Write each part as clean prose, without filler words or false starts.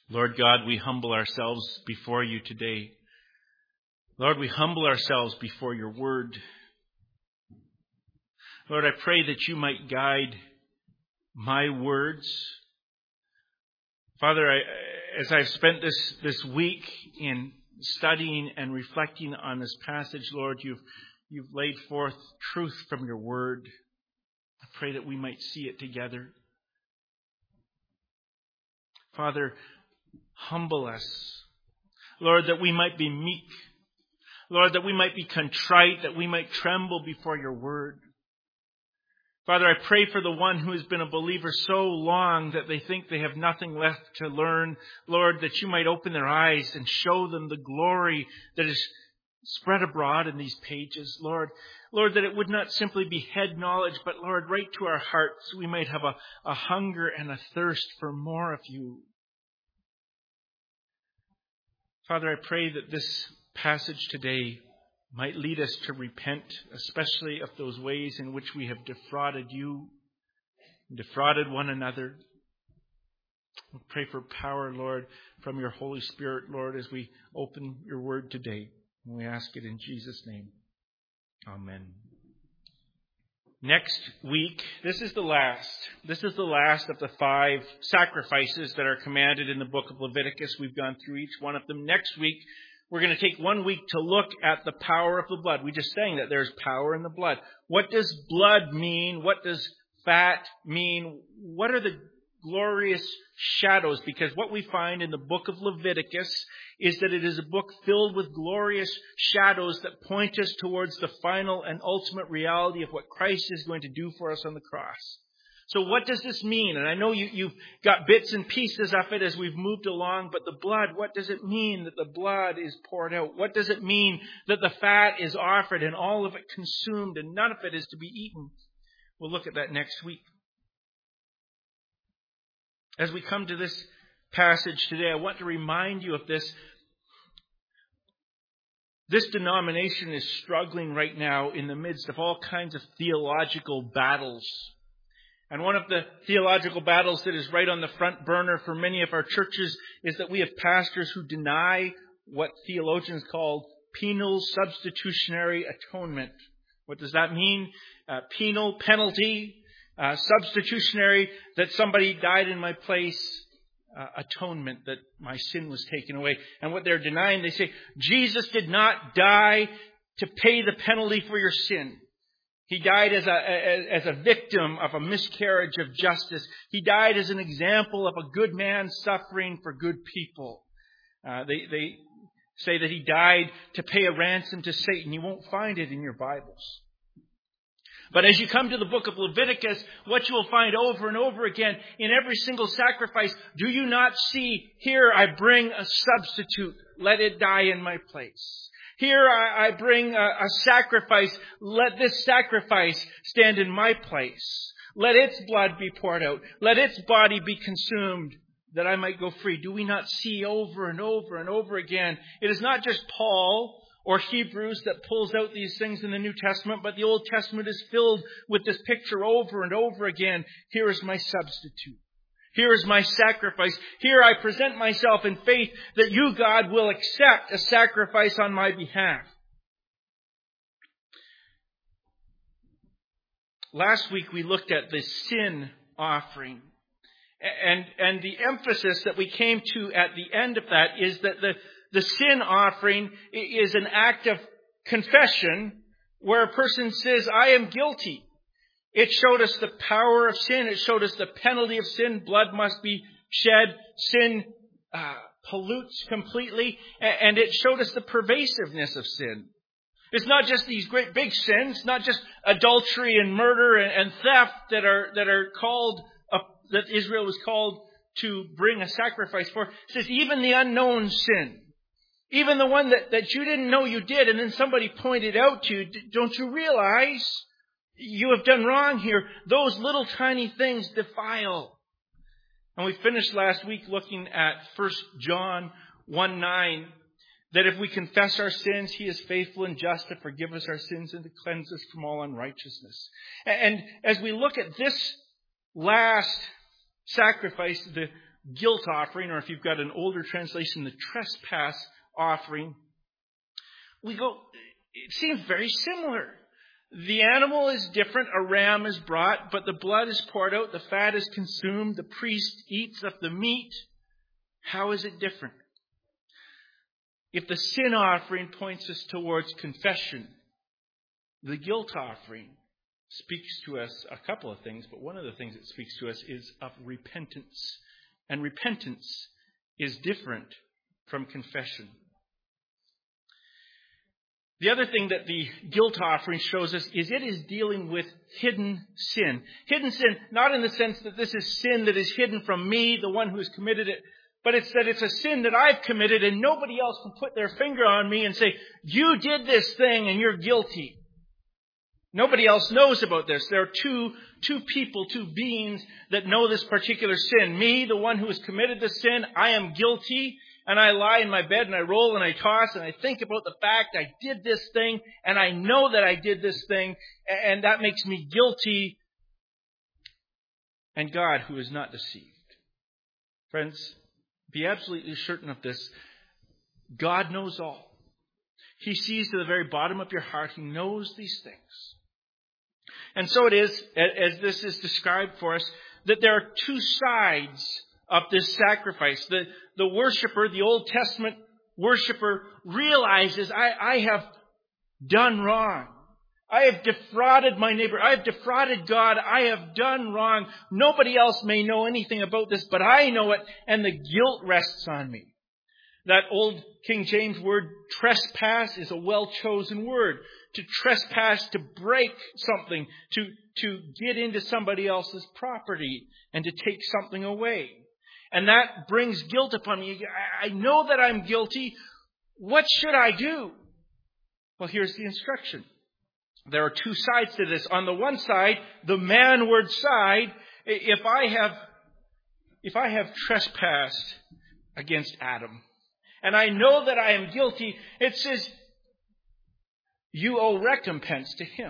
Lord God, we humble ourselves before you today. Lord, we humble ourselves before your word. Lord, I pray that you might guide my words. Father, as I've spent this week in studying and reflecting on this passage, Lord, you've laid forth truth from your word. I pray that we might see it together. Father, humble us. Lord, that we might be meek. Lord, that we might be contrite, that we might tremble before your word. Father, I pray for the one who has been a believer so long that they think they have nothing left to learn. Lord, that you might open their eyes and show them the glory that is spread abroad in these pages. Lord, that it would not simply be head knowledge, but Lord, right to our hearts, we might have a hunger and a thirst for more of you. Father, I pray that this passage today might lead us to repent, especially of those ways in which we have defrauded you, defrauded one another. We pray for power, Lord, from your Holy Spirit, Lord, as we open your word today. And we ask it in Jesus' name. Amen. Next week, this is the last of the 5 sacrifices that are commanded in the book of Leviticus. We've gone through each one of them. Next week, we're going to take 1 week to look at the power of the blood. We just sang that there's power in the blood. What does blood mean? What does fat mean? What are the glorious shadows? Because what we find in the book of Leviticus is that it is a book filled with glorious shadows that point us towards the final and ultimate reality of what Christ is going to do for us on the cross. So what does this mean? And I know you've got bits and pieces of it as we've moved along, but the blood, what does it mean that the blood is poured out? What does it mean that the fat is offered and all of it consumed and none of it is to be eaten? We'll look at that next week. As we come to this passage today, I want to remind you of this. This denomination is struggling right now in the midst of all kinds of theological battles. And one of the theological battles that is right on the front burner for many of our churches is that we have pastors who deny what theologians call penal substitutionary atonement. What does that mean? Penal, penalty, substitutionary, that somebody died in my place, atonement, that my sin was taken away. And what they're denying, they say, Jesus did not die to pay the penalty for your sin. He died as a victim of a miscarriage of justice. He died as an example of a good man suffering for good people. They say that he died to pay a ransom to Satan. You won't find it in your Bibles. But as you come to the book of Leviticus, what you will find over and over again in every single sacrifice, do you not see, here I bring a substitute, let it die in my place. Here I bring a sacrifice, let this sacrifice stand in my place. Let its blood be poured out, let its body be consumed, that I might go free. Do we not see over and over and over again? It is not just Paul or Hebrews that pulls out these things in the New Testament, but the Old Testament is filled with this picture over and over again. Here is my substitute. Here is my sacrifice. Here I present myself in faith that you, God, will accept a sacrifice on my behalf. Last week we looked at the sin offering. And the emphasis that we came to at the end of that is that the sin offering is an act of confession where a person says, I am guilty. It showed us the power of sin. It showed us the penalty of sin. Blood must be shed. Sin pollutes completely. And it showed us the pervasiveness of sin. It's not just these great big sins, not just adultery and murder and theft that are called, that Israel was called to bring a sacrifice for. It says even the unknown sin. Even the one that you didn't know you did, and then somebody pointed out to you, don't you realize you have done wrong here? Those little tiny things defile. And we finished last week looking at 1 John 1:9, that if we confess our sins, He is faithful and just to forgive us our sins and to cleanse us from all unrighteousness. And as we look at this last sacrifice, the guilt offering, or if you've got an older translation, the trespass offering, we go, it seems very similar. The animal is different. A ram is brought, but the blood is poured out. The fat is consumed. The priest eats of the meat. How is it different? If the sin offering points us towards confession, the guilt offering speaks to us a couple of things, but one of the things it speaks to us is of repentance. And repentance is different from confession. The other thing that the guilt offering shows us is it is dealing with hidden sin. Hidden sin, not in the sense that this is sin that is hidden from me, the one who has committed it, but it's that it's a sin that I've committed and nobody else can put their finger on me and say, you did this thing and you're guilty. Nobody else knows about this. There are two people, two beings that know this particular sin. Me, the one who has committed the sin, I am guilty. And I lie in my bed and I roll and I toss and I think about the fact I did this thing and I know that I did this thing and that makes me guilty. And God, who is not deceived. Friends, be absolutely certain of this. God knows all. He sees to the very bottom of your heart. He knows these things. And so it is, as this is described for us, that there are two sides of this sacrifice. The worshiper, the Old Testament worshiper, realizes I have done wrong. I have defrauded my neighbor. I have defrauded God. I have done wrong. Nobody else may know anything about this, but I know it, and the guilt rests on me. That old King James word, trespass, is a well-chosen word. To trespass, to break something, to get into somebody else's property, and to take something away. And that brings guilt upon me. I know that I'm guilty. What should I do? Well, here's the instruction. There are two sides to this. On the one side, the manward side, if I have trespassed against Adam, and I know that I am guilty, it says, you owe recompense to him.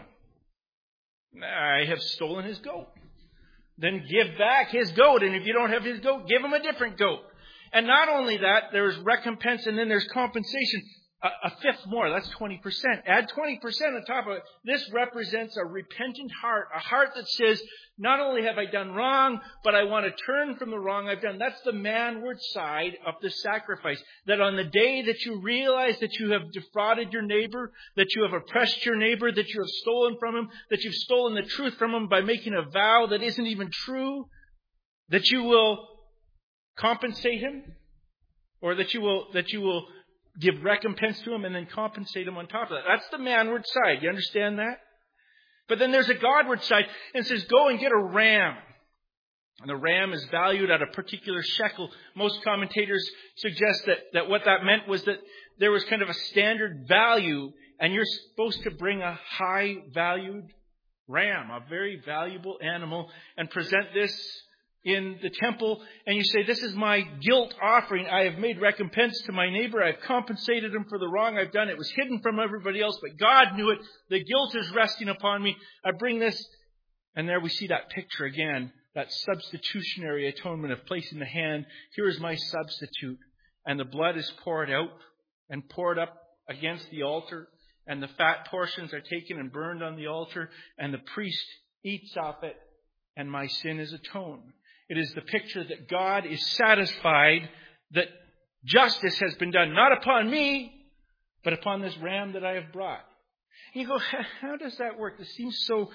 I have stolen his goat. Then give back his goat. And if you don't have his goat, give him a different goat. And not only that, there's recompense and then there's compensation. A fifth more, that's 20%. Add 20% on top of it. This represents a repentant heart, a heart that says, not only have I done wrong, but I want to turn from the wrong I've done. That's the manward side of the sacrifice. That on the day that you realize that you have defrauded your neighbor, that you have oppressed your neighbor, that you have stolen from him, that you've stolen the truth from him by making a vow that isn't even true, that you will compensate him, or that you will give recompense to him and then compensate him on top of that. That's the manward side. You understand that? But then there's a Godward side, and it says, go and get a ram. And the ram is valued at a particular shekel. Most commentators suggest that what that meant was that there was kind of a standard value, and you're supposed to bring a high-valued ram, a very valuable animal, and present this in the temple, and you say, this is my guilt offering. I have made recompense to my neighbor. I've compensated him for the wrong I've done. It was hidden from everybody else, but God knew it. The guilt is resting upon me. I bring this. And there we see that picture again, that substitutionary atonement of placing the hand. Here is my substitute. And the blood is poured out and poured up against the altar. And the fat portions are taken and burned on the altar. And the priest eats off it. And my sin is atoned. It is the picture that God is satisfied that justice has been done, not upon me, but upon this ram that I have brought. And you go, how does that work? This seems so,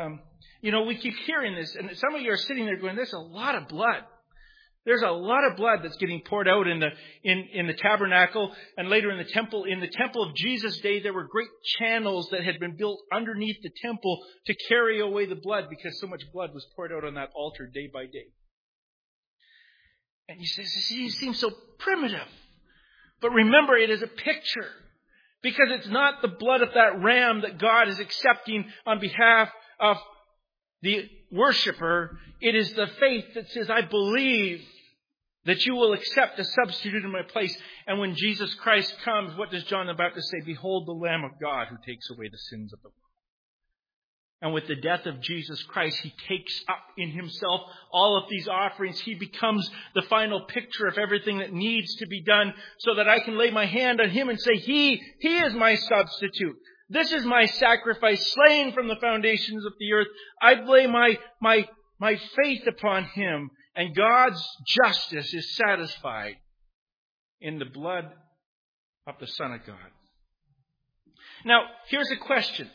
we keep hearing this, and some of you are sitting there going, there's a lot of blood. There's a lot of blood that's getting poured out in the tabernacle and later in the temple. In the temple of Jesus' day, there were great channels that had been built underneath the temple to carry away the blood because so much blood was poured out on that altar day by day. And you say, this seems so primitive. But remember, it is a picture. Because it's not the blood of that ram that God is accepting on behalf of the worshiper. It is the faith that says, I believe that you will accept a substitute in my place. And when Jesus Christ comes, what does John the Baptist say? Behold the Lamb of God who takes away the sins of the world. And with the death of Jesus Christ, he takes up in himself all of these offerings. He becomes the final picture of everything that needs to be done so that I can lay my hand on him and say, He is my substitute. This is my sacrifice, slain from the foundations of the earth. I lay my faith upon him, and God's justice is satisfied in the blood of the Son of God. Now, here's a question.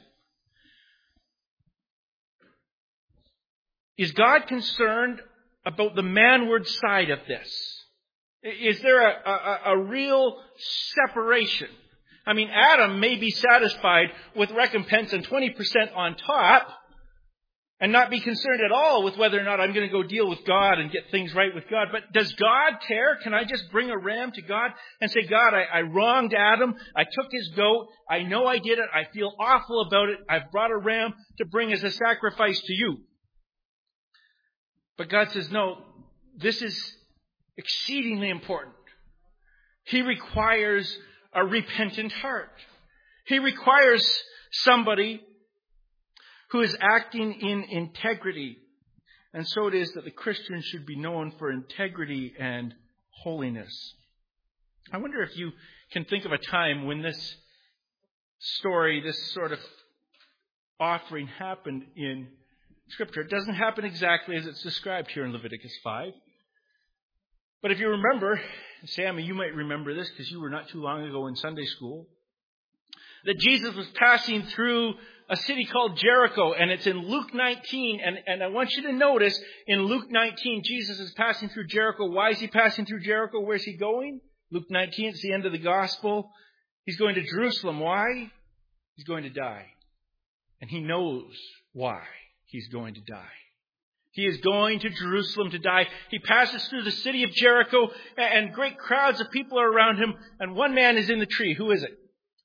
Is God concerned about the manward side of this? Is there a real separation? I mean, Adam may be satisfied with recompense and 20% on top and not be concerned at all with whether or not I'm going to go deal with God and get things right with God. But does God care? Can I just bring a ram to God and say, God, I wronged Adam. I took his goat. I know I did it. I feel awful about it. I've brought a ram to bring as a sacrifice to you. But God says, no, this is exceedingly important. He requires a repentant heart. He requires somebody who is acting in integrity. And so it is that the Christian should be known for integrity and holiness. I wonder if you can think of a time when this story, this sort of offering happened in Scripture. It doesn't happen exactly as it's described here in Leviticus 5. But if you remember, Sammy, you might remember this because you were not too long ago in Sunday school, that Jesus was passing through a city called Jericho, and it's in Luke 19. And I want you to notice, in Luke 19, Jesus is passing through Jericho. Why is he passing through Jericho? Where's he going? Luke 19, it's the end of the gospel. He's going to Jerusalem. Why? He's going to die. And he knows why he's going to die. He is going to Jerusalem to die. He passes through the city of Jericho, and great crowds of people are around him, and one man is in the tree. Who is it?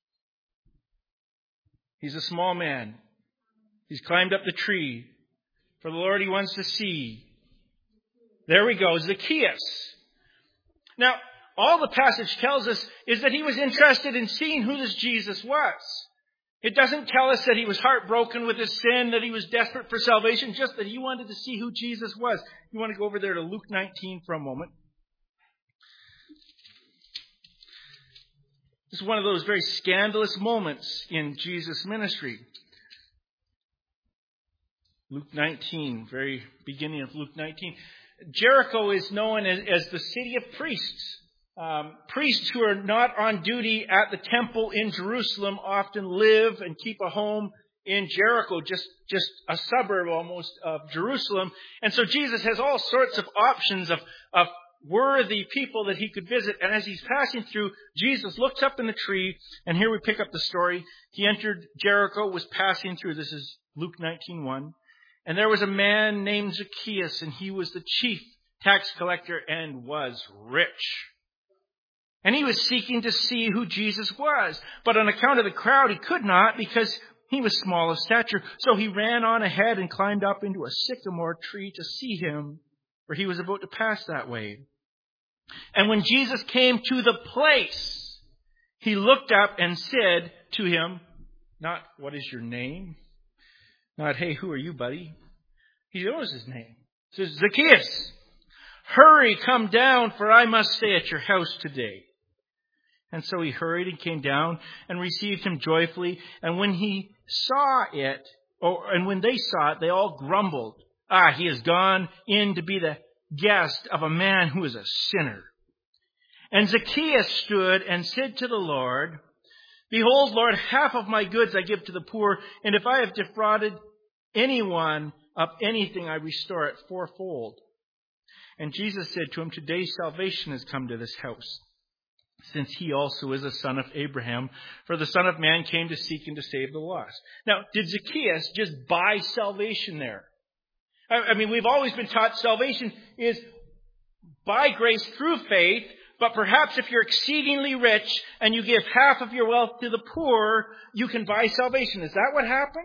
He's a small man. He's climbed up the tree. For the Lord he wants to see. There we go, Zacchaeus. Now, all the passage tells us is that he was interested in seeing who this Jesus was. It doesn't tell us that he was heartbroken with his sin, that he was desperate for salvation, just that he wanted to see who Jesus was. You want to go over there to Luke 19 for a moment. This is one of those very scandalous moments in Jesus' ministry. Luke 19, very beginning of Luke 19. Jericho is known as the city of priests. Priests who are not on duty at the temple in Jerusalem often live and keep a home in Jericho, just a suburb almost of Jerusalem. And so Jesus has all sorts of options of worthy people that he could visit. And as he's passing through, Jesus looks up in the tree, and here we pick up the story. He entered Jericho, was passing through. This is Luke 19:1. And there was a man named Zacchaeus, and he was the chief tax collector and was rich. And he was seeking to see who Jesus was. But on account of the crowd, he could not because he was small of stature. So he ran on ahead and climbed up into a sycamore tree to see him, for he was about to pass that way. And when Jesus came to the place, he looked up and said to him, not, what is your name? Not, hey, who are you, buddy? He knows his name. He says, Zacchaeus, hurry, come down, for I must stay at your house today. And so he hurried and came down and received him joyfully. And when they saw it, they all grumbled. He has gone in to be the guest of a man who is a sinner. And Zacchaeus stood and said to the Lord, Behold, Lord, half of my goods I give to the poor, and if I have defrauded anyone of anything, I restore it fourfold. And Jesus said to him, Today salvation has come to this house, since he also is a son of Abraham, for the Son of Man came to seek and to save the lost. Now, did Zacchaeus just buy salvation there? I mean, we've always been taught salvation is by grace through faith, but perhaps if you're exceedingly rich and you give half of your wealth to the poor, you can buy salvation. Is that what happened?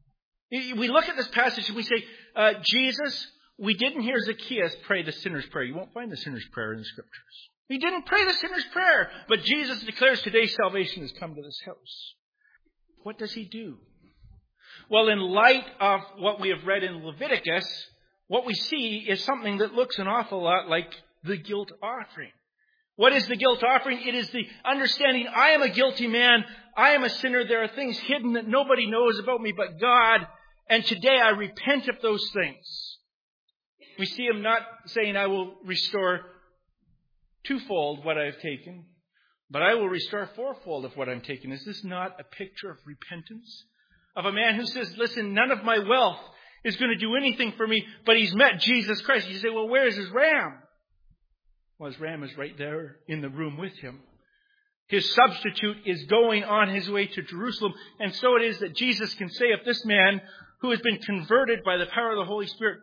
We look at this passage and we say, Jesus, we didn't hear Zacchaeus pray the sinner's prayer. You won't find the sinner's prayer in the Scriptures. He didn't pray the sinner's prayer, but Jesus declares today salvation has come to this house. What does he do? Well, in light of what we have read in Leviticus, what we see is something that looks an awful lot like the guilt offering. What is the guilt offering? It is the understanding, I am a guilty man, I am a sinner, there are things hidden that nobody knows about me but God, and today I repent of those things. We see him not saying, I will restore twofold what I have taken, but I will restore fourfold of what I'm taking. Is this not a picture of repentance? Of a man who says, listen, none of my wealth is going to do anything for me, but he's met Jesus Christ. You say, well, where is his ram? Well, his ram is right there in the room with him. His substitute is going on his way to Jerusalem. And so it is that Jesus can say of this man who has been converted by the power of the Holy Spirit,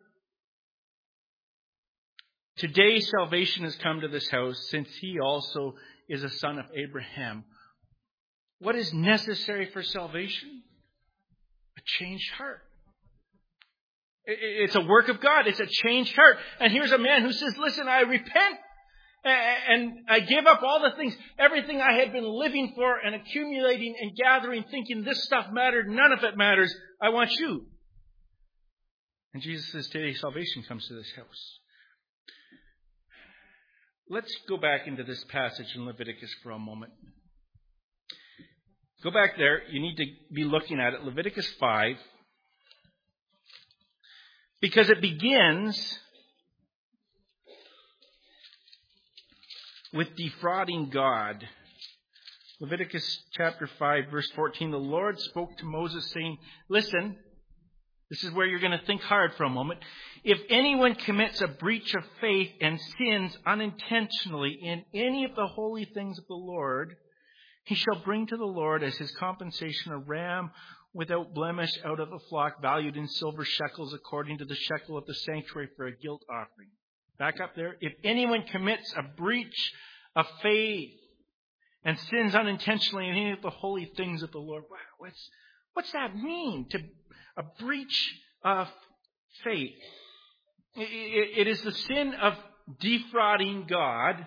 today salvation has come to this house, since he also is a son of Abraham. What is necessary for salvation? A changed heart. It's a work of God. It's a changed heart. And here's a man who says, listen, I repent. And I give up all the things, everything I had been living for and accumulating and gathering, thinking this stuff mattered. None of it matters. I want you. And Jesus says, today salvation comes to this house. Let's go back into this passage in Leviticus for a moment. Go back there. You need to be looking at it. Leviticus 5. Because it begins with defrauding God. Leviticus chapter 5, verse 14. The Lord spoke to Moses saying, listen, this is where you're going to think hard for a moment. If anyone commits a breach of faith and sins unintentionally in any of the holy things of the Lord, he shall bring to the Lord as his compensation a ram without blemish out of the flock, valued in silver shekels according to the shekel of the sanctuary, for a guilt offering. Back up there. If anyone commits a breach of faith and sins unintentionally in any of the holy things of the Lord. Wow, what's that mean? To a breach of faith. It is the sin of defrauding God.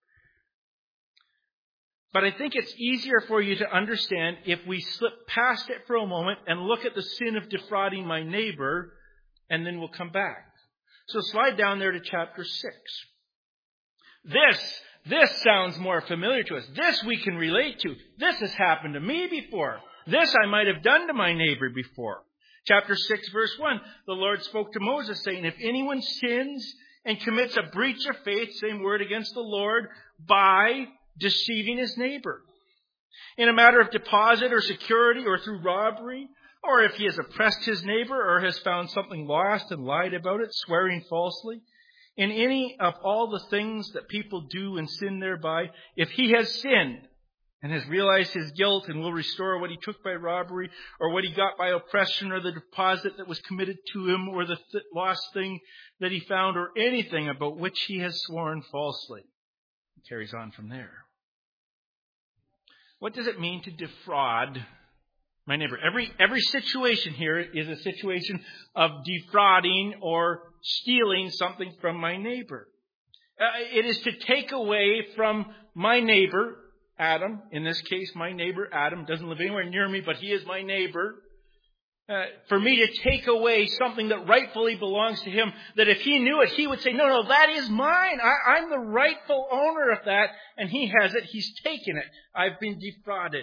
But I think it's easier for you to understand if we slip past it for a moment and look at the sin of defrauding my neighbor, and then we'll come back. So slide down there to chapter 6. This sounds more familiar to us. This we can relate to. This has happened to me before. This I might have done to my neighbor before. Chapter 6, verse 1. The Lord spoke to Moses, saying, if anyone sins and commits a breach of faith, same word, against the Lord, by deceiving his neighbor, in a matter of deposit or security or through robbery, or if he has oppressed his neighbor or has found something lost and lied about it, swearing falsely, in any of all the things that people do and sin thereby, if he has sinned and has realized his guilt and will restore what he took by robbery or what he got by oppression or the deposit that was committed to him or the lost thing that he found or anything about which he has sworn falsely. It carries on from there. What does it mean to defraud my neighbor? Every situation here is a situation of defrauding or stealing something from my neighbor. It is to take away from my neighbor, Adam. In this case, my neighbor, Adam, doesn't live anywhere near me, but he is my neighbor. For me to take away something that rightfully belongs to him, that if he knew it, he would say, no, that is mine. I'm the rightful owner of that, and he has it. He's taken it. I've been defrauded.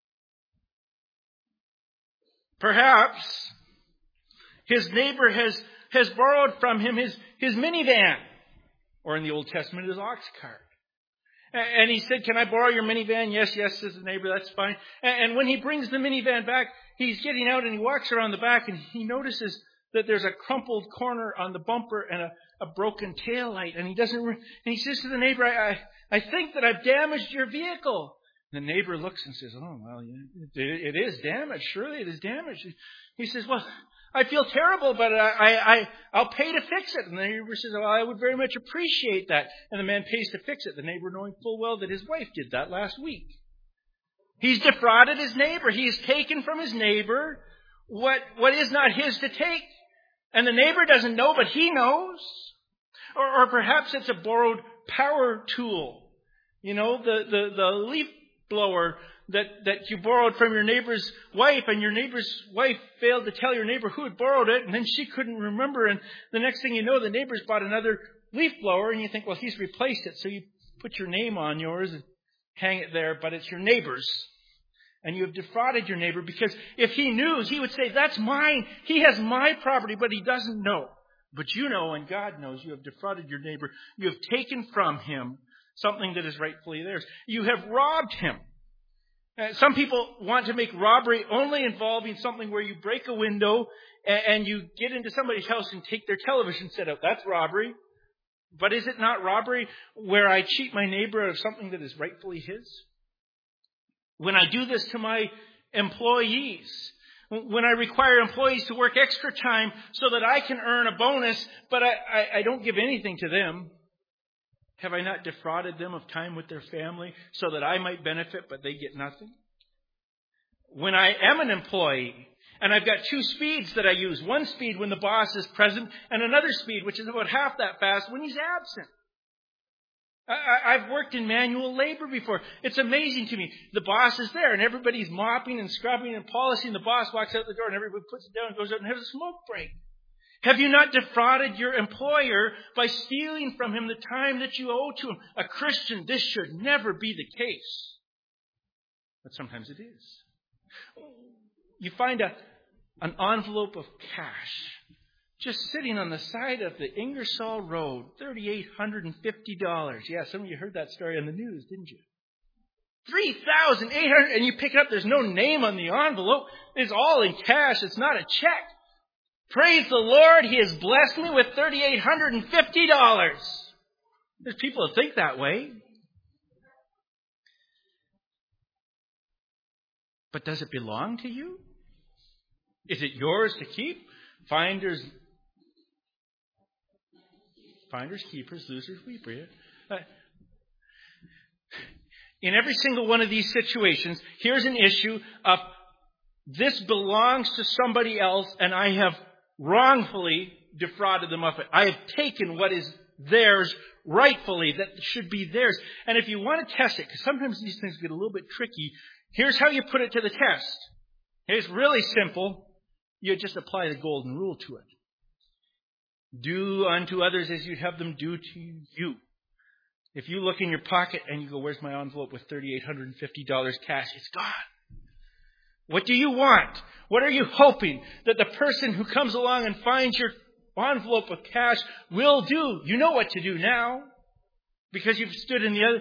Perhaps his neighbor has borrowed from him his minivan, or in the Old Testament, his ox cart. And he said, can I borrow your minivan? Yes, says the neighbor, that's fine. And when he brings the minivan back, he's getting out and he walks around the back and he notices that there's a crumpled corner on the bumper and a broken taillight. And he says to the neighbor, I think that I've damaged your vehicle. The neighbor looks and says, oh, well, it is damaged. Surely it is damaged. He says, well, I feel terrible, but I'll pay to fix it. And the neighbor says, well, I would very much appreciate that. And the man pays to fix it. The neighbor knowing full well that his wife did that last week. He's defrauded his neighbor. He has taken from his neighbor what is not his to take. And the neighbor doesn't know, but he knows. Or perhaps it's a borrowed power tool. You know, the leaf blower that you borrowed from your neighbor's wife, and your neighbor's wife failed to tell your neighbor who had borrowed it, and then she couldn't remember, and the next thing you know, the neighbor's bought another leaf blower, and you think, well, he's replaced it, so you put your name on yours and hang it there, but it's your neighbor's. And you have defrauded your neighbor, because if he knew, he would say, that's mine. He has my property, but he doesn't know. But you know, and God knows, you have defrauded your neighbor. You have taken from him something that is rightfully theirs. You have robbed him. Some people want to make robbery only involving something where you break a window and you get into somebody's house and take their television set out. That's robbery. But is it not robbery where I cheat my neighbor out of something that is rightfully his? When I do this to my employees, when I require employees to work extra time so that I can earn a bonus, but I don't give anything to them, have I not defrauded them of time with their family so that I might benefit, but they get nothing? When I am an employee and I've got two speeds that I use, one speed when the boss is present and another speed, which is about half that fast, when he's absent. I've worked in manual labor before. It's amazing to me. The boss is there and everybody's mopping and scrubbing and polishing. The boss walks out the door and everybody puts it down and goes out and has a smoke break. Have you not defrauded your employer by stealing from him the time that you owe to him? A Christian, this should never be the case. But sometimes it is. You find an envelope of cash just sitting on the side of the Ingersoll Road, $3,850. Yeah, some of you heard that story on the news, didn't you? $3,800, and you pick it up. There's no name on the envelope. It's all in cash. It's not a check. Praise the Lord, He has blessed me with $3,850. There's people that think that way. But does it belong to you? Is it yours to keep? Finders, keepers, losers, weep. In every single one of these situations, here's an issue of this belongs to somebody else and I have wrongfully defrauded them of it. I have taken what is theirs rightfully, that should be theirs. And if you want to test it, because sometimes these things get a little bit tricky, here's how you put it to the test. It's really simple. You just apply the golden rule to it. Do unto others as you'd have them do to you. If you look in your pocket and you go, where's my envelope with $3,850 cash? It's gone. What do you want? What are you hoping that the person who comes along and finds your envelope with cash will do? You know what to do now because you've stood in the other.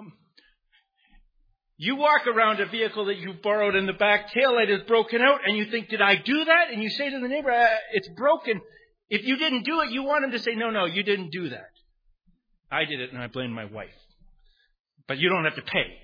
You walk around a vehicle that you borrowed and the back taillight is broken out and you think, did I do that? And you say to the neighbor, it's broken. If you didn't do it, you want him to say, no, you didn't do that. I did it and I blame my wife. But you don't have to pay.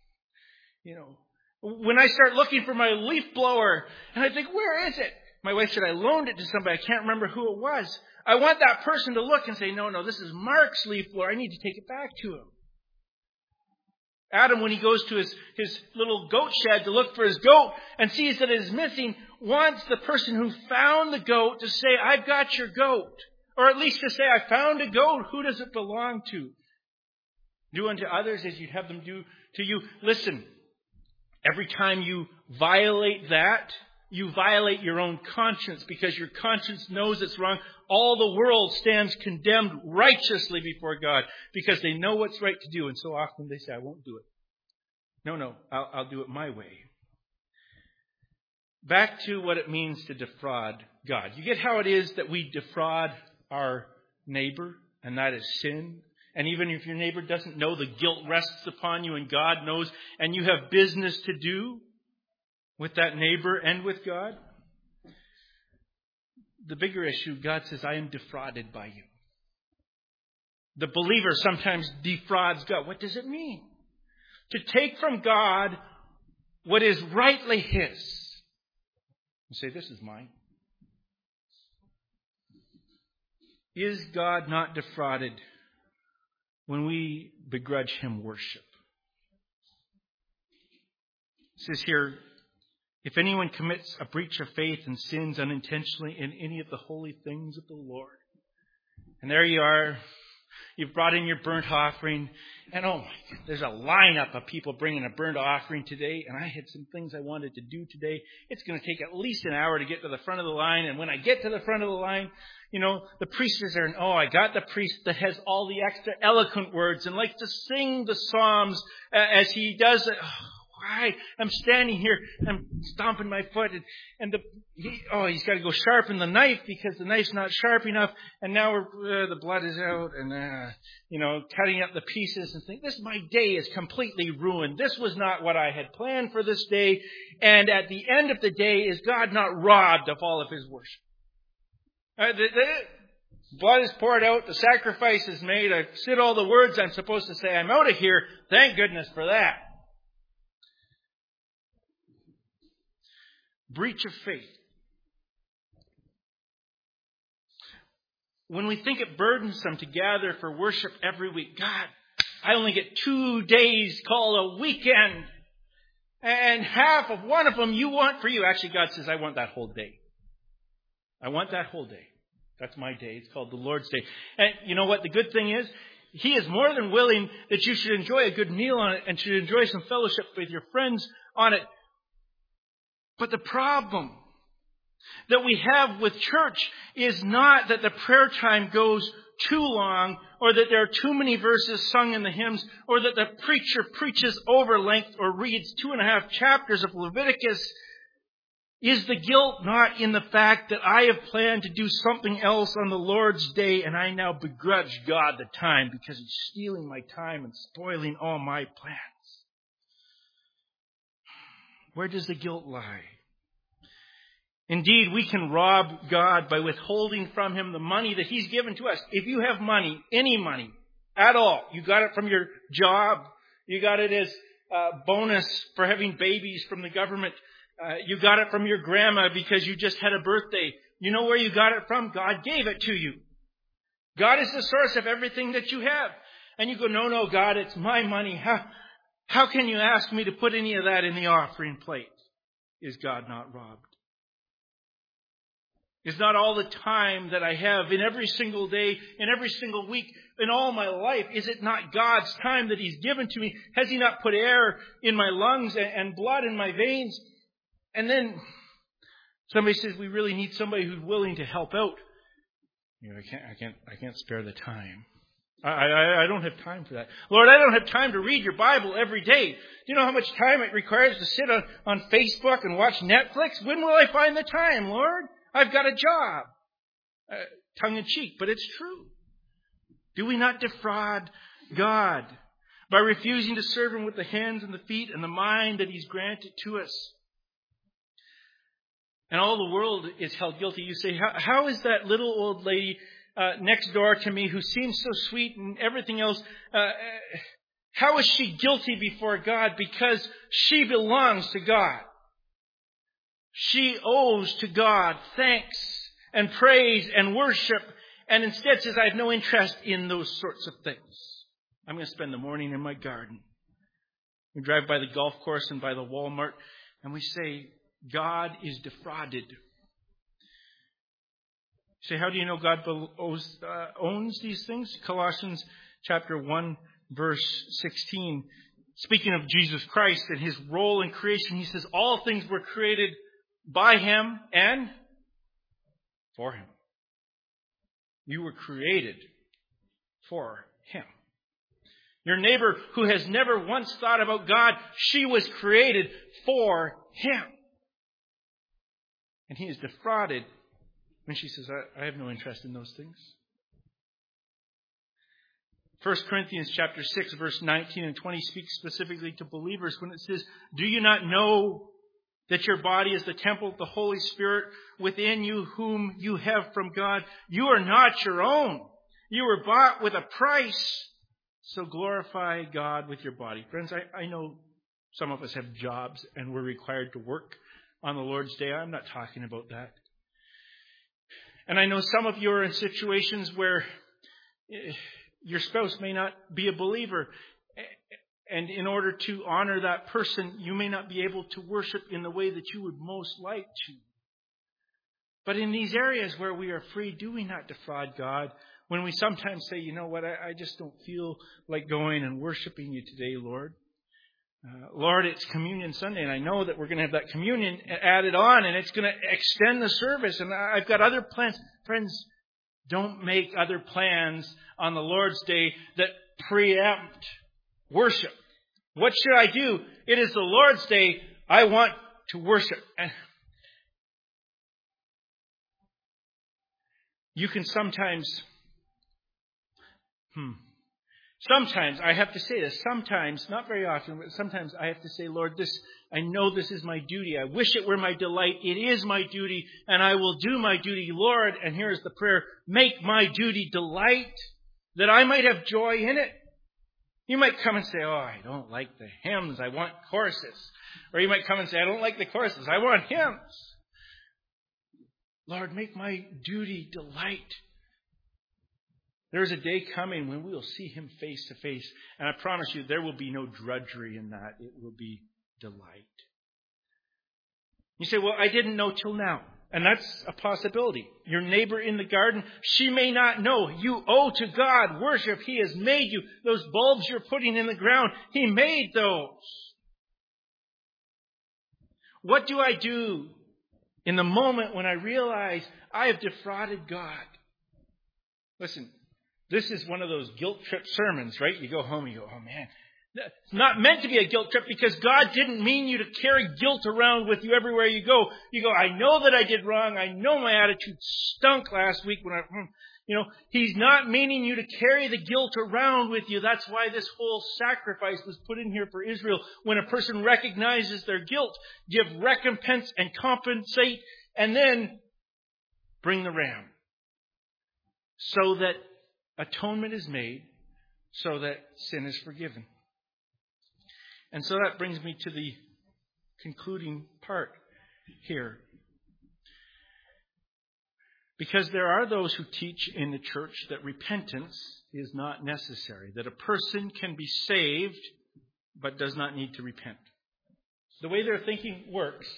When I start looking for my leaf blower and I think, where is it? My wife said, I loaned it to somebody. I can't remember who it was. I want that person to look and say, no, this is Mark's leaf blower. I need to take it back to him. Adam, when he goes to his little goat shed to look for his goat and sees that it is missing, wants the person who found the goat to say, I've got your goat. Or at least to say, I found a goat. Who does it belong to? Do unto others as you'd have them do to you. Listen, every time you violate that, you violate your own conscience because your conscience knows it's wrong. All the world stands condemned righteously before God because they know what's right to do. And so often they say, I won't do it. No, I'll do it my way. Back to what it means to defraud God. You get how it is that we defraud our neighbor, and that is sin. And even if your neighbor doesn't know, the guilt rests upon you and God knows, and you have business to do with that neighbor and with God. The bigger issue, God says, I am defrauded by you. The believer sometimes defrauds God. What does it mean? To take from God what is rightly His. And say, this is mine. Is God not defrauded when we begrudge Him worship? It says here, if anyone commits a breach of faith and sins unintentionally in any of the holy things of the Lord. And there you are. You've brought in your burnt offering. And oh my God, there's a lineup of people bringing a burnt offering today. And I had some things I wanted to do today. It's going to take at least an hour to get to the front of the line. And when I get to the front of the line, the priest is there. And I got the priest that has all the extra eloquent words and likes to sing the Psalms as he does it. I'm standing here, I'm stomping my foot, and he's got to go sharpen the knife because the knife's not sharp enough, and now the blood is out, and cutting up the pieces and thinking, my day is completely ruined. This was not what I had planned for this day, and at the end of the day, is God not robbed of all of His worship? The blood is poured out, the sacrifice is made, I've said all the words I'm supposed to say, I'm out of here, thank goodness for that. Breach of faith. When we think it burdensome to gather for worship every week, God, I only get 2 days called a weekend. And half of one of them you want for you. Actually, God says, I want that whole day. I want that whole day. That's my day. It's called the Lord's Day. And you know what? The good thing is, He is more than willing that you should enjoy a good meal on it and should enjoy some fellowship with your friends on it. But the problem that we have with church is not that the prayer time goes too long, or that there are too many verses sung in the hymns, or that the preacher preaches over length or reads 2.5 chapters of Leviticus. Is the guilt not in the fact that I have planned to do something else on the Lord's Day, and I now begrudge God the time because He's stealing my time and spoiling all my plans? Where does the guilt lie? Indeed, we can rob God by withholding from Him the money that He's given to us. If you have money, any money at all, you got it from your job, you got it as a bonus for having babies from the government, you got it from your grandma because you just had a birthday. You know where you got it from? God gave it to you. God is the source of everything that you have. And you go, no, God, it's my money. How can you ask me to put any of that in the offering plate? Is God not robbed? Is not all the time that I have in every single day, in every single week, in all my life, is it not God's time that He's given to me? Has He not put air in my lungs and blood in my veins? And then somebody says, we really need somebody who's willing to help out. I can't spare the time. I don't have time for that. Lord, I don't have time to read your Bible every day. Do you know how much time it requires to sit on Facebook and watch Netflix? When will I find the time, Lord? I've got a job. Tongue in cheek, but it's true. Do we not defraud God by refusing to serve Him with the hands and the feet and the mind that He's granted to us? And all the world is held guilty. You say, how is that little old lady next door to me who seems so sweet and everything else, how is she guilty before God? Because she belongs to God. She owes to God thanks and praise and worship, and instead says, I have no interest in those sorts of things. I'm going to spend the morning in my garden. We drive by the golf course and by the Walmart, and we say, God is defrauded. You say, how do you know God owns these things? Colossians chapter 1, verse 16. Speaking of Jesus Christ and His role in creation, He says, all things were created by Him and for Him. You were created for Him. Your neighbor who has never once thought about God, she was created for Him. And He is defrauded when she says, I have no interest in those things. 1 Corinthians chapter 6, verse 19 and 20 speaks specifically to believers when it says, do you not know that your body is the temple of the Holy Spirit within you, whom you have from God? You are not your own. You were bought with a price. So glorify God with your body. Friends, I know some of us have jobs and we're required to work on the Lord's Day. I'm not talking about that. And I know some of you are in situations where your spouse may not be a believer. And in order to honor that person, you may not be able to worship in the way that you would most like to. But in these areas where we are free, do we not defraud God When we sometimes say, you know what, I just don't feel like going and worshiping you today, Lord. Lord, it's Communion Sunday, and I know that we're going to have that communion added on, and it's going to extend the service, and I've got other plans. Friends, don't make other plans on the Lord's Day that preempt worship. What should I do? It is the Lord's Day. I want to worship. And you can sometimes I have to say this. Sometimes, not very often, but sometimes I have to say, Lord, I know this is my duty. I wish it were my delight. It is my duty, and I will do my duty, Lord. And here's the prayer: make my duty delight, that I might have joy in it. You might come and say, oh, I don't like the hymns. I want choruses. Or you might come and say, I don't like the choruses. I want hymns. Lord, make my duty delight. There is a day coming when we will see him face to face. And I promise you, there will be no drudgery in that. It will be delight. You say, well, I didn't know till now. And that's a possibility. Your neighbor in the garden, she may not know. You owe to God worship. He has made you. Those bulbs you're putting in the ground, he made those. What do I do in the moment when I realize I have defrauded God? Listen, this is one of those guilt trip sermons, right? You go home and you go, oh man. It's not meant to be a guilt trip because God didn't mean you to carry guilt around with you everywhere you go. You go, I know that I did wrong. I know my attitude stunk last week when He's not meaning you to carry the guilt around with you. That's why this whole sacrifice was put in here for Israel. When a person recognizes their guilt, give recompense and compensate, and then bring the ram. So that atonement is made, so that sin is forgiven. And so that brings me to the concluding part here. Because there are those who teach in the church that repentance is not necessary, that a person can be saved but does not need to repent. The way their thinking works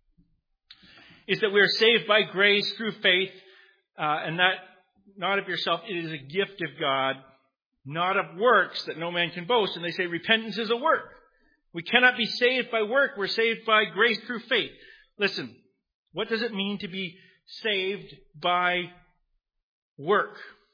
is that we are saved by grace through faith, and that not of yourself, it is a gift of God, not of works that no man can boast. And they say repentance is a work. We cannot be saved by work. We're saved by grace through faith. Listen, what does it mean to be saved by work?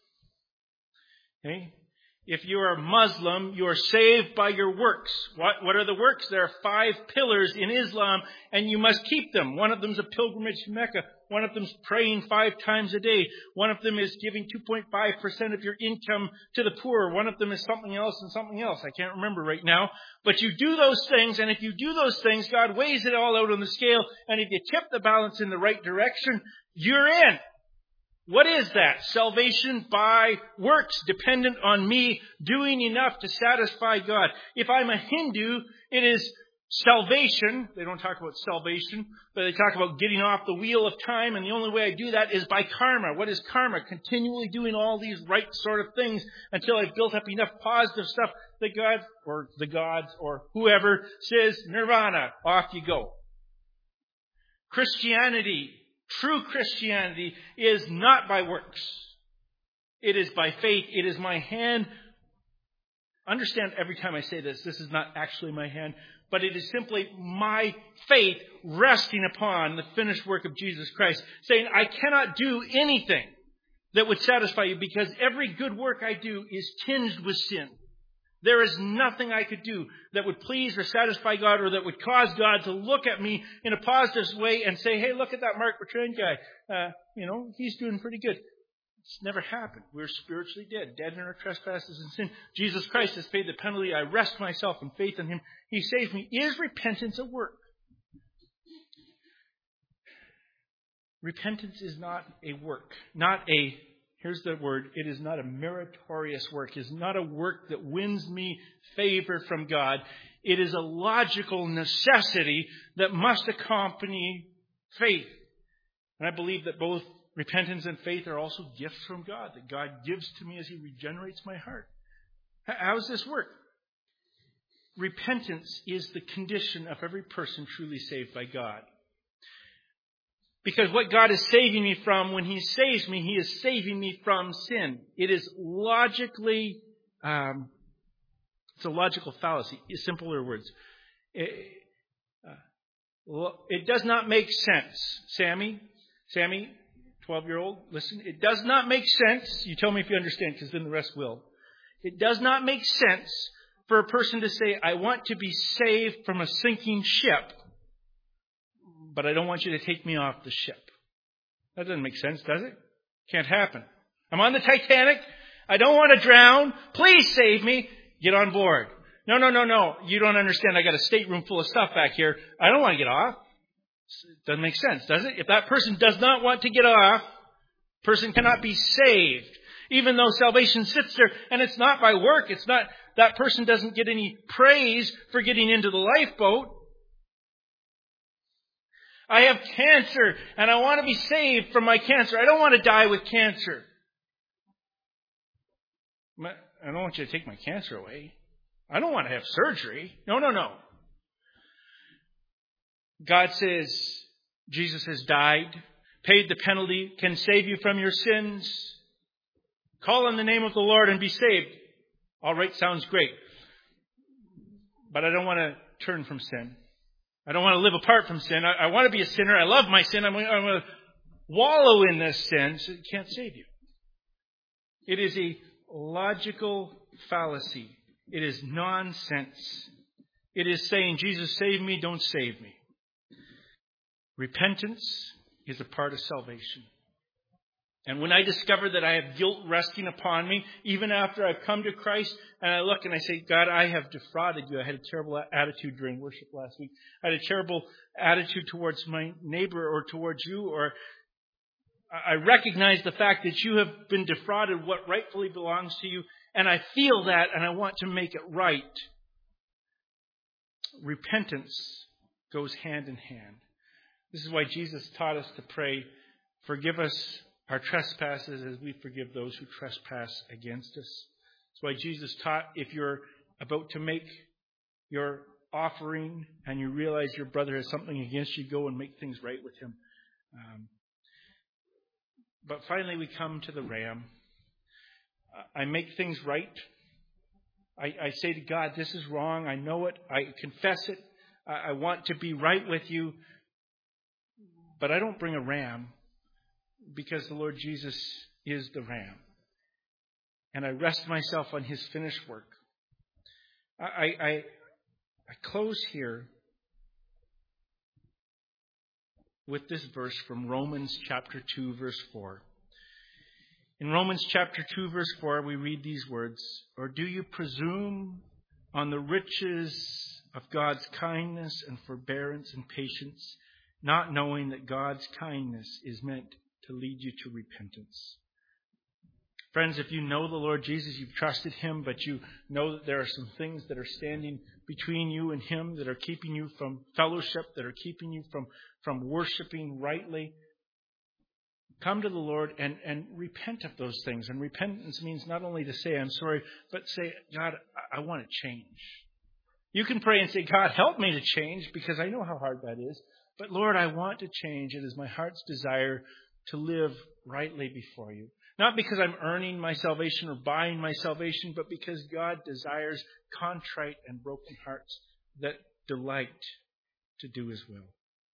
Okay? If you are a Muslim, you are saved by your works. What are the works? There are 5 pillars in Islam, and you must keep them. One of them is a pilgrimage to Mecca. One of them is praying 5 times a day. One of them is giving 2.5% of your income to the poor. One of them is something else and something else. I can't remember right now. But you do those things, and if you do those things, God weighs it all out on the scale. And if you tip the balance in the right direction, you're in. What is that? Salvation by works, dependent on me doing enough to satisfy God. If I'm a Hindu, it is salvation. They don't talk about salvation, but they talk about getting off the wheel of time. And the only way I do that is by karma. What is karma? Continually doing all these right sort of things until I've built up enough positive stuff that God, or the gods, or whoever says, nirvana, off you go. Christianity, true Christianity, is not by works. It is by faith. It is my hand. Understand, every time I say this is not actually my hand, but it is simply my faith resting upon the finished work of Jesus Christ, saying, I cannot do anything that would satisfy you because every good work I do is tinged with sin. There is nothing I could do that would please or satisfy God or that would cause God to look at me in a positive way and say, hey, look at that Mark Bertrand guy. He's doing pretty good. It's never happened. We're spiritually dead in our trespasses and sin. Jesus Christ has paid the penalty. I rest myself in faith in him. He saved me. Is repentance a work? Repentance is not a work. Here's the word, it is not a meritorious work. It is not a work that wins me favor from God. It is a logical necessity that must accompany faith. And I believe that both repentance and faith are also gifts from God, that God gives to me as he regenerates my heart. How does this work? Repentance is the condition of every person truly saved by God. Because what God is saving me from, when He saves me, He is saving me from sin. It is logically, it's a logical fallacy. In simpler words, it does not make sense. Sammy, 12-year-old, listen. It does not make sense. You tell me if you understand, because then the rest will. It does not make sense for a person to say, I want to be saved from a sinking ship, but I don't want you to take me off the ship. That doesn't make sense, does it? Can't happen. I'm on the Titanic. I don't want to drown. Please save me. Get on board. No. You don't understand. I got a stateroom full of stuff back here. I don't want to get off. Doesn't make sense, does it? If that person does not want to get off, person cannot be saved. Even though salvation sits there, and it's not by work. It's not, that person doesn't get any praise for getting into the lifeboat. I have cancer, and I want to be saved from my cancer. I don't want to die with cancer. I don't want you to take my cancer away. I don't want to have surgery. No. God says Jesus has died, paid the penalty, can save you from your sins. Call on the name of the Lord and be saved. All right, sounds great. But I don't want to turn from sin. I don't want to live apart from sin. I want to be a sinner. I love my sin. I'm going to wallow in this sin. So it can't save you. It is a logical fallacy. It is nonsense. It is saying, Jesus, save me, don't save me. Repentance is a part of salvation. And when I discover that I have guilt resting upon me, even after I've come to Christ, and I look and I say, God, I have defrauded you. I had a terrible attitude during worship last week. I had a terrible attitude towards my neighbor or towards you, or I recognize the fact that you have been defrauded what rightfully belongs to you, and I feel that and I want to make it right. Repentance goes hand in hand. This is why Jesus taught us to pray, forgive us our trespasses as we forgive those who trespass against us. That's why Jesus taught, if you're about to make your offering and you realize your brother has something against you, go and make things right with him. But finally we come to the ram. I make things right. I say to God, this is wrong. I know it. I confess it. I want to be right with you. But I don't bring a ram, because the Lord Jesus is the ram. And I rest myself on His finished work. I close here with this verse from Romans chapter 2, verse 4. In Romans chapter 2, verse 4, we read these words, or do you presume on the riches of God's kindness and forbearance and patience, not knowing that God's kindness is meant to lead you to repentance? Friends, if you know the Lord Jesus, you've trusted Him, but you know that there are some things that are standing between you and Him, that are keeping you from fellowship, that are keeping you from worshiping rightly, come to the Lord and repent of those things. And repentance means not only to say, I'm sorry, but say, God, I want to change. You can pray and say, God, help me to change, because I know how hard that is. But Lord, I want to change. It is my heart's desire to live rightly before you. Not because I'm earning my salvation or buying my salvation, but because God desires contrite and broken hearts that delight to do His will.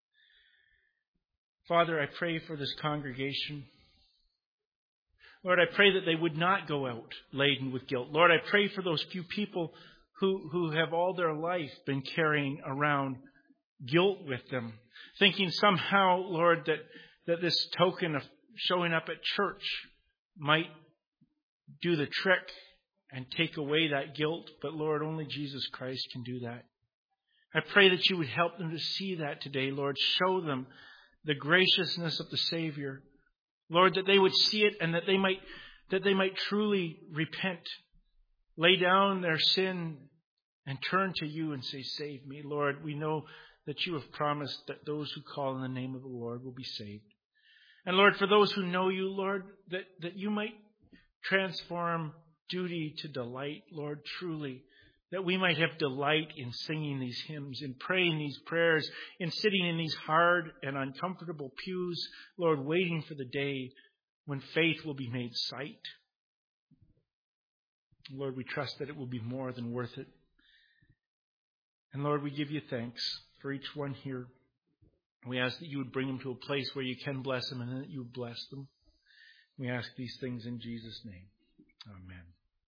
Father, I pray for this congregation. Lord, I pray that they would not go out laden with guilt. Lord, I pray for those few people who have all their life been carrying around guilt with them, thinking somehow, Lord, that this token of showing up at church might do the trick and take away that guilt. But Lord, only Jesus Christ can do that. I pray that you would help them to see that today, Lord. Show them the graciousness of the Savior. Lord, that they would see it and that they might truly repent, lay down their sin and turn to you and say, save me. Lord, we know that you have promised that those who call in the name of the Lord will be saved. And Lord, for those who know you, Lord, that you might transform duty to delight, Lord, truly, that we might have delight in singing these hymns, in praying these prayers, in sitting in these hard and uncomfortable pews, Lord, waiting for the day when faith will be made sight. Lord, we trust that it will be more than worth it. And Lord, we give you thanks for each one here. We ask that you would bring them to a place where you can bless them and that you would bless them. We ask these things in Jesus' name. Amen.